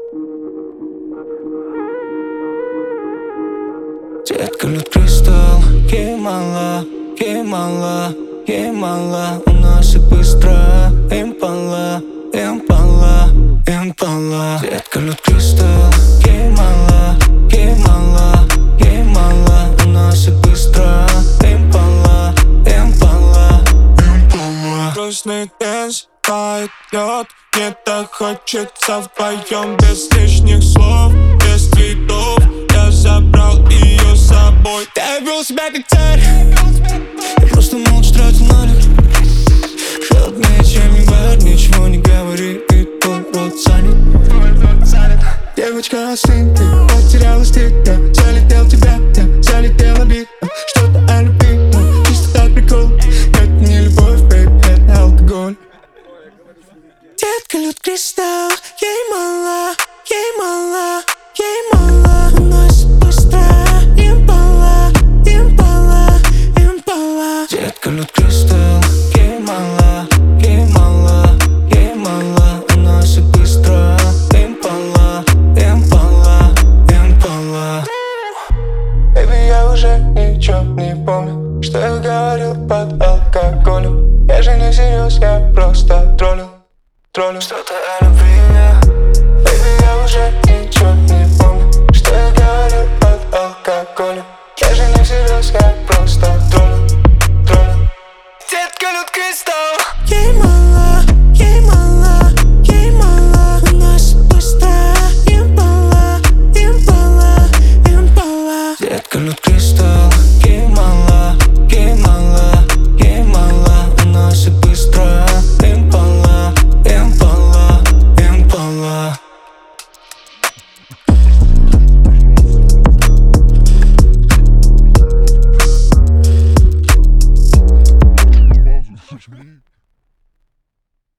Детка, лед кристалл, ей мало, ей мало, ей мало. У нас и быстро, импала, импала, импала. Детка, лед кристалл, ей мало, ей мало, ей мало. У нас и быстро, импала, импала, импала. Грустный день пойдет, мне так хочется вдвоем, без лишних слов, без цветов. Я забрал ее с собой. Я вел себя как царь, я просто молча тратил налик. Холоднее, чем январь, ничего не говори, и твой рот занят. Девочка, остынь, ты потеряла стыд. Я залетел в тебя, я залетел обид. Что-то о любви, но чисто так прикол. Это не любовь, бэйб, это алкоголь. Детка, лед кристалл, ей мало, ей мало, ей мало. Уносит быстро, импала, импала, импала. Детка, лед кристалл, ей мало, ей мало, ей мало. Уносит быстро, импала, импала, импала. Baby, я уже ничего не помню, что я говорил под алкоголем. Я же не всерьез, я просто троллил. Что-то о любви. Baby, я уже ничего не помню, что я говорил под алкоголем. Я же не всерьез, я просто троллил. Детка, лед кристалл.